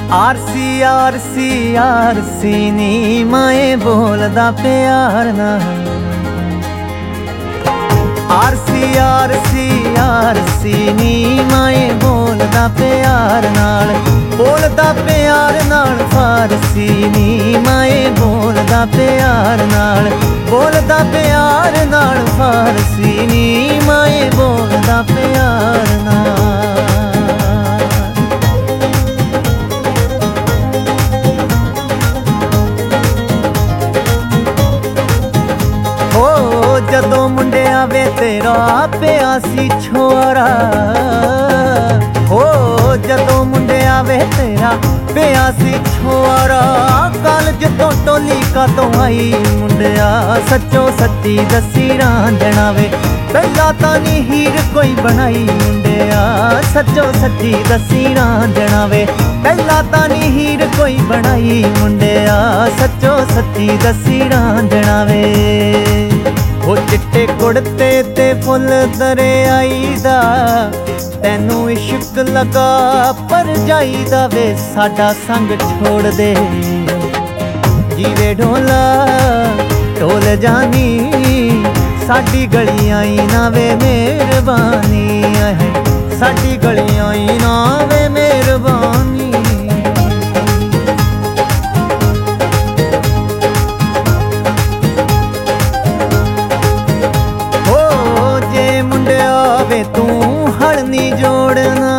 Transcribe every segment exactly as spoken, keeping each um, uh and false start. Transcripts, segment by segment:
RC RC RC नी माए बोलदा प्यार नाल। आरसी आरसी आरसी नी माए बोलदा प्यार नाल, बोलदा प्यार नाल फारसी नी माए बोलदा प्यार नाल, बोलदा प्यार नाल फारसी नी माए बोलदा प्यार नाल। जदों मुंडिया वे तेरा पिया सी छोरा, हो जदों मुंडिया वे तेरा पिया सी छोरा, कॉलेज तो टोली का तो आई मुंडिया सच्चो सच्ची दसी रांझना वे, पहला तां नी हीर कोई बनाई मुंडिया सच्चो सच्ची दसी रांझना वे, पहला तां नी हीर कोई बनाई मुंडिया सच्चो सच्ची दसी रांझना वे। ओ चिट्टे कुड़ते ते फुल दरियाई दा, तैनू इश्क लगा पर जाईदा वे साडा संग छोड़ दे, जीवे ढोला ढोल जानी साडी गलियां ना वे मेहरबानी है, साडी गलियां ना वे मेहरबानी। वे तू हल नी जोड़ना,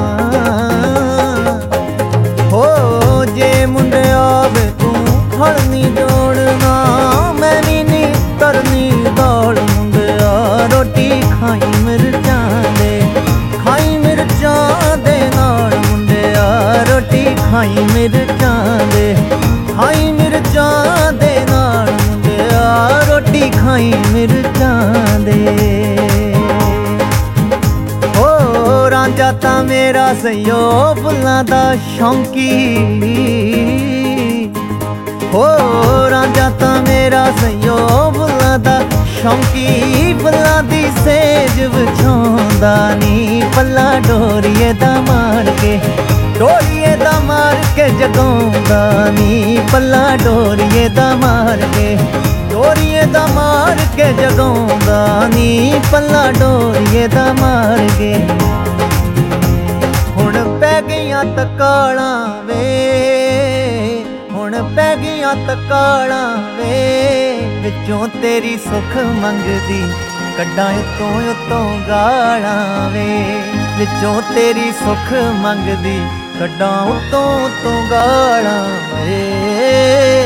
हो जे मुंडिया वे तू हल नी जोड़ना, मैं भी नी तरनी दाल मुंडिया रोटी खाई मिर्चां दे, खाई मिर्चां दे नाल मुंडिया रोटी खाई मिर्चां दे, खाई मिर्चां दे नाल मुंडिया रोटी खाई मिर्चां दे। रांझा तां मेरा सयो फुल्लां दा शौंकी, हो रांझा तां मेरा सयो फुल्लां दा शौंकी, फुल्लां दी सेज विछाउंदा नी पल्ला डोरीए दा मार के, डोरीए दा मार के जगाउंदा नी पल्ला डोरीए दा मार के, डोरीए दा मार के जगाउंदा नी पल्ला डोरीए दा मार के। हुण पै गईयां तकालां वे, हुण पै गईयां तकालां वे, विचों तेरी सुख मंगदी कड्डां उत्तों उत्तों गालां वे, विचों तेरी सुख मंगदी कड्डां उत्तों उत्तों गालां वे।